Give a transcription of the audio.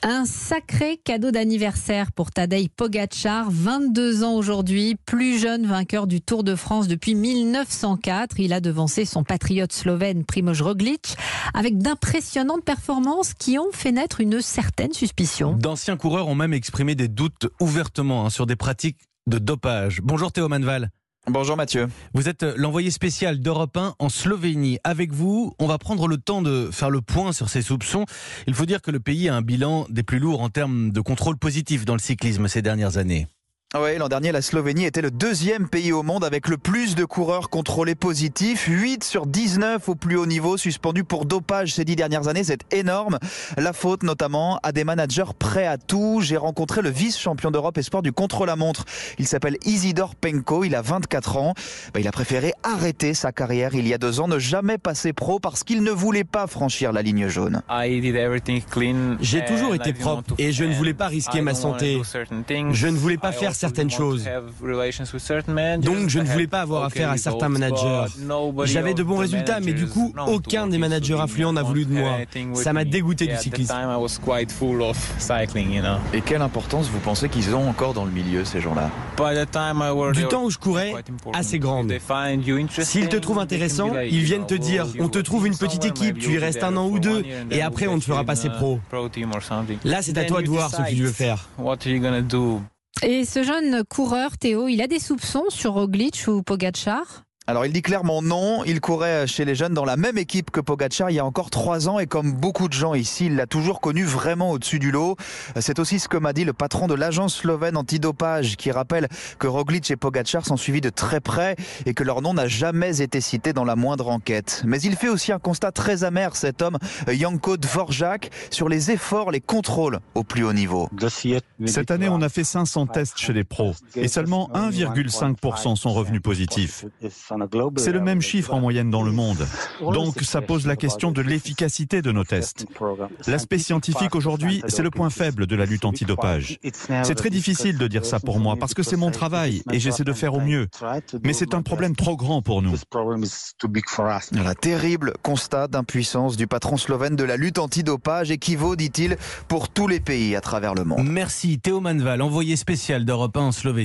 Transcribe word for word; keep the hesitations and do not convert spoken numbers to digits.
Un sacré cadeau d'anniversaire pour Tadej Pogačar, vingt-deux ans aujourd'hui, plus jeune vainqueur du Tour de France depuis mille neuf cent quatre. Il a devancé son patriote slovène Primož Roglič avec d'impressionnantes performances qui ont fait naître une certaine suspicion. D'anciens coureurs ont même exprimé des doutes ouvertement hein, sur des pratiques de dopage. Bonjour Théo Manval. Bonjour Mathieu. Vous êtes l'envoyé spécial d'Europe un en Slovénie. Avec vous, on va prendre le temps de faire le point sur ces soupçons. Il faut dire que le pays a un bilan des plus lourds en termes de contrôle positif dans le cyclisme ces dernières années. Oui, l'an dernier, la Slovénie était le deuxième pays au monde avec le plus de coureurs contrôlés positifs. huit sur dix-neuf au plus haut niveau suspendus pour dopage ces dix dernières années. C'est énorme. La faute notamment à des managers prêts à tout. J'ai rencontré le vice-champion d'Europe espoir du contre-la-montre. Il s'appelle Isidor Penko. Il a vingt-quatre ans. Bah, il a préféré arrêter sa carrière il y a deux ans, ne jamais passer pro parce qu'il ne voulait pas franchir la ligne jaune. J'ai toujours été propre et je ne voulais pas risquer ma santé. Je ne voulais pas faire certaines choses. Donc je ne voulais pas avoir affaire à certains managers. J'avais de bons résultats, mais du coup, aucun des managers influents n'a voulu de moi. Ça m'a dégoûté du cyclisme. Et quelle importance vous pensez qu'ils ont encore dans le milieu, ces gens-là ? Du temps où je courais, assez grande. S'ils te trouvent intéressant, ils viennent te dire « on te trouve une petite équipe, tu y restes un an ou deux, et après on te fera passer pro ». Là, c'est à toi de voir ce que tu veux faire. Et ce jeune coureur, Théo, il a des soupçons sur Roglič ou Pogačar ? Alors il dit clairement non, il courait chez les jeunes dans la même équipe que Pogačar il y a encore trois ans et comme beaucoup de gens ici, il l'a toujours connu vraiment au-dessus du lot. C'est aussi ce que m'a dit le patron de l'agence slovène antidopage qui rappelle que Roglič et Pogačar sont suivis de très près et que leur nom n'a jamais été cité dans la moindre enquête. Mais il fait aussi un constat très amer, cet homme, Janko Dvořák, sur les efforts, les contrôles au plus haut niveau. Cette année, on a fait cinq cents tests chez les pros et seulement un virgule cinq pour cent sont revenus positifs. C'est le même chiffre en moyenne dans le monde. Donc ça pose la question de l'efficacité de nos tests. L'aspect scientifique aujourd'hui, c'est le point faible de la lutte antidopage. C'est très difficile de dire ça pour moi parce que c'est mon travail et j'essaie de faire au mieux. Mais c'est un problème trop grand pour nous. Un terrible constat d'impuissance du patron slovène de la lutte antidopage équivaut, dit-il, pour tous les pays à travers le monde. Merci Théo Manval, envoyé spécial d'Europe un en Slovénie.